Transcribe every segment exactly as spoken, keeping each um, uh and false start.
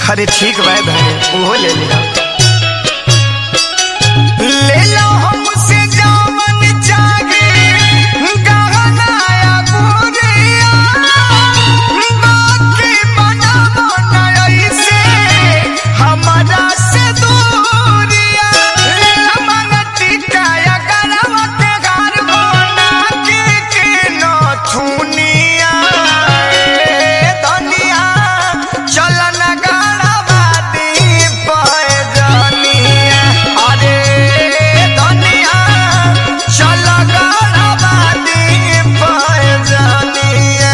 अरे ठीक भाई भाई वो ले लिया ले लो हमसे जामन चागे गहनाया गोरिया बाकी बना बना ऐसे हमारा से दूरिया मन टिकाया गलवा के घर बना के के न छुनिया दुनिया चलन गाड़ा बाती पाए जानिया अरे दुनिया चल गाड़ा बाती पाए जानिया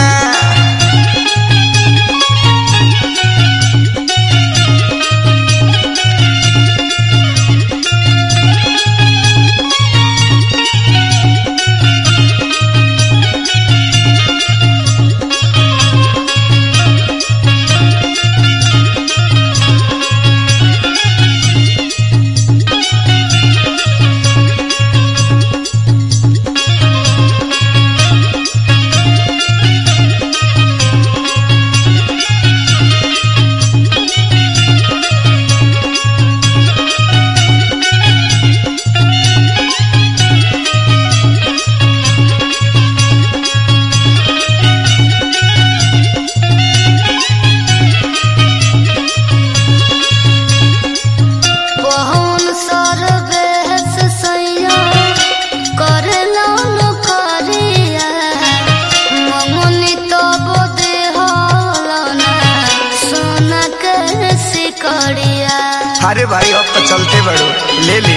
अरे भाई अब तो चलते बड़ो ले ले